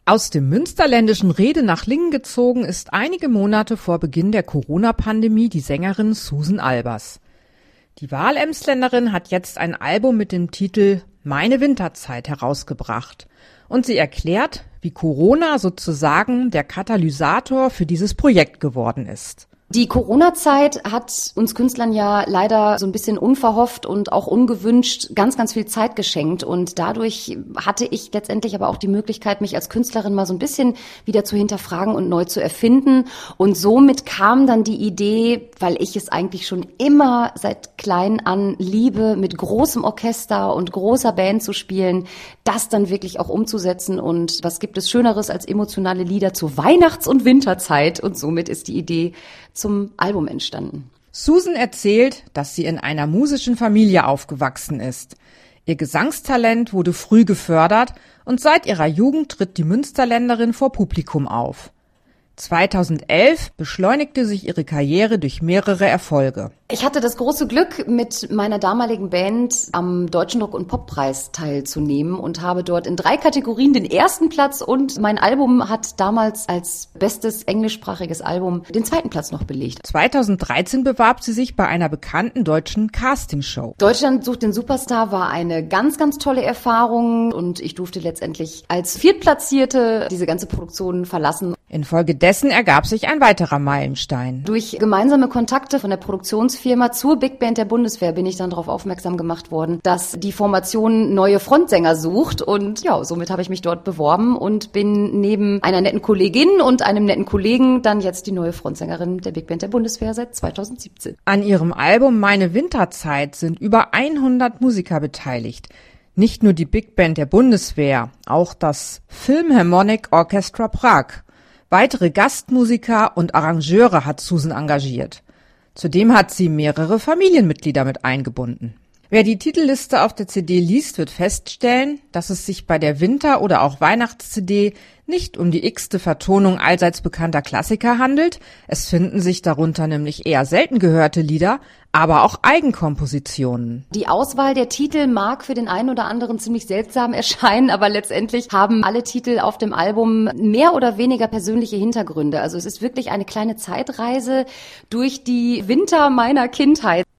Aus dem münsterländischen Rede nach Lingen gezogen ist einige Monate vor Beginn der Corona-Pandemie die Sängerin Susan Albers. Die Wahl-Emsländerin hat jetzt ein Album mit dem Titel Meine Winterzeit herausgebracht. Und sie erklärt, wie Corona sozusagen der Katalysator für dieses Projekt geworden ist. Die Corona-Zeit hat uns Künstlern ja leider so ein bisschen unverhofft und auch ungewünscht ganz, ganz viel Zeit geschenkt. Und dadurch hatte ich letztendlich aber auch die Möglichkeit, mich als Künstlerin mal so ein bisschen wieder zu hinterfragen und neu zu erfinden. Und somit kam dann die Idee, weil ich es eigentlich schon immer seit klein an liebe, mit großem Orchester und großer Band zu spielen, das dann wirklich auch umzusetzen. Und was gibt es Schöneres als emotionale Lieder zur Weihnachts- und Winterzeit? Und somit ist die Idee zum Album entstanden. Susan erzählt, dass sie in einer musischen Familie aufgewachsen ist. Ihr Gesangstalent wurde früh gefördert und seit ihrer Jugend tritt die Münsterländerin vor Publikum auf. 2011 beschleunigte sich ihre Karriere durch mehrere Erfolge. Ich hatte das große Glück, mit meiner damaligen Band am Deutschen Rock- und Poppreis teilzunehmen und habe dort in 3 Kategorien den ersten Platz und mein Album hat damals als bestes englischsprachiges Album den 2. Platz noch belegt. 2013 bewarb sie sich bei einer bekannten deutschen Castingshow. Deutschland sucht den Superstar war eine ganz, ganz tolle Erfahrung und ich durfte letztendlich als Viertplatzierte diese ganze Produktion verlassen. Infolgedessen ergab sich ein weiterer Meilenstein. Durch gemeinsame Kontakte von der Produktionsfirma zur Big Band der Bundeswehr bin ich dann darauf aufmerksam gemacht worden, dass die Formation neue Frontsänger sucht und ja, somit habe ich mich dort beworben und bin neben einer netten Kollegin und einem netten Kollegen dann jetzt die neue Frontsängerin der Big Band der Bundeswehr seit 2017. An ihrem Album Meine Winterzeit sind über 100 Musiker beteiligt. Nicht nur die Big Band der Bundeswehr, auch das Philharmonic Orchestra Prag. Weitere Gastmusiker und Arrangeure hat Susan engagiert. Zudem hat sie mehrere Familienmitglieder mit eingebunden. Wer die Titelliste auf der CD liest, wird feststellen, dass es sich bei der Winter- oder auch Weihnachts-CD nicht um die x-te Vertonung allseits bekannter Klassiker handelt. Es finden sich darunter nämlich eher selten gehörte Lieder, aber auch Eigenkompositionen. Die Auswahl der Titel mag für den einen oder anderen ziemlich seltsam erscheinen, aber letztendlich haben alle Titel auf dem Album mehr oder weniger persönliche Hintergründe. Also es ist wirklich eine kleine Zeitreise durch die Winter meiner Kindheit.